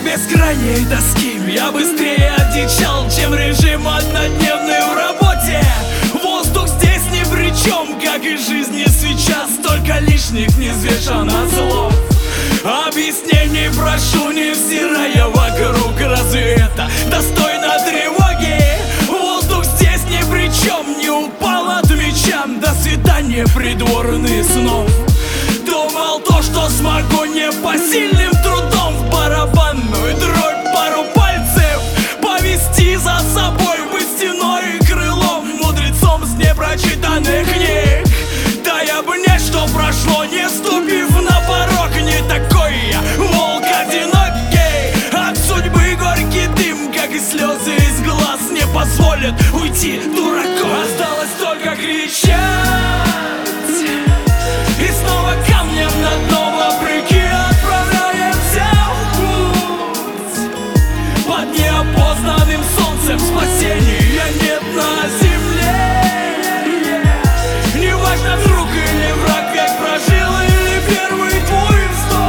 бескрайней тоски я быстрее одичал, чем режим однодневный в работе. Воздух здесь ни при чем, как и жизни сейчас. Столько лишних невзвешенных слов. Объяснений прошу, не взирая вокруг. Разве это достойно тревоги? Воздух здесь ни при чем, не упал от меча. До свидания, придворный снов. Думал то, что смогу непосильным трудом в барабанную дробь пару пальцев повести за собой, быть стеной и крылом, мудрецом с непрочитанных книг. Дай обнять, что прошло, не ступив на порог. Не такой я волк одинокий, от судьбы горький дым, как и слезы из глаз, не позволят уйти дураку. Осталось только кричать и снова камнем на дно вопреки отправляемся в путь. Под неопознанным солнцем спасения нет на земле. Неважно, друг или враг, как прожил, или первый твой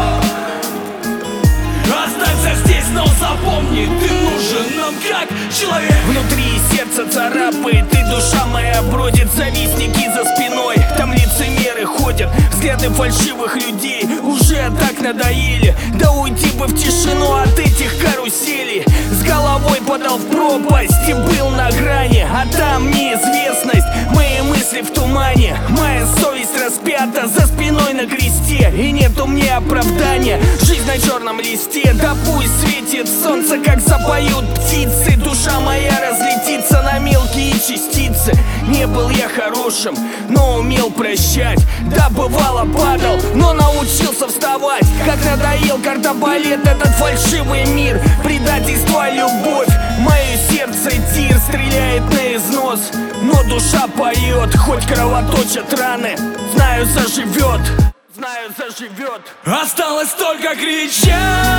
вздох. Останься здесь, но запомни, ты нужен нам как человек. Внутри сердце царапает, и душа моя бродит. Завистники за спиной, там лицемеры ходят. Взгляды фальшивых людей уже так надоели. Да уйти бы в тишину от этих каруселей. С головой подал в пропасть и был на грани, а там неизвестность, мои мысли в тумане. Моя совесть распята за спиной на кресте, и нету мне оправдания. Жизнь на черном листе, да пусть светит солнце, как запоют птицы. Душа моя разлетится на мелкие частицы. Не был я хорошим, но умел прощать. Да, бывало падал, но научился вставать. Как надоел кардебалет этот фальшивый мир. Предательство, любовь, мое сердце тир. Стреляет на износ, но душа поет. Хоть кровоточат раны, знаю, заживет. Знаю, заживет. Осталось только кричать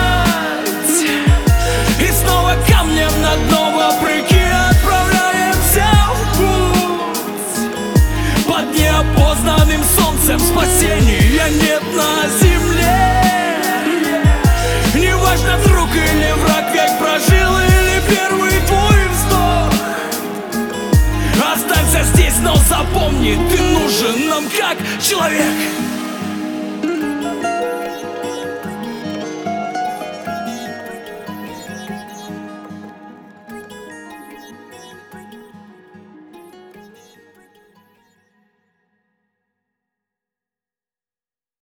и снова камнем на дно вопреки отправляемся в путь. Под неопознанным солнцем спасения нет на земле. Неважно, друг или враг, как прожил, или первый твой вздох. Останься здесь, но запомни, ты нужен нам как человек.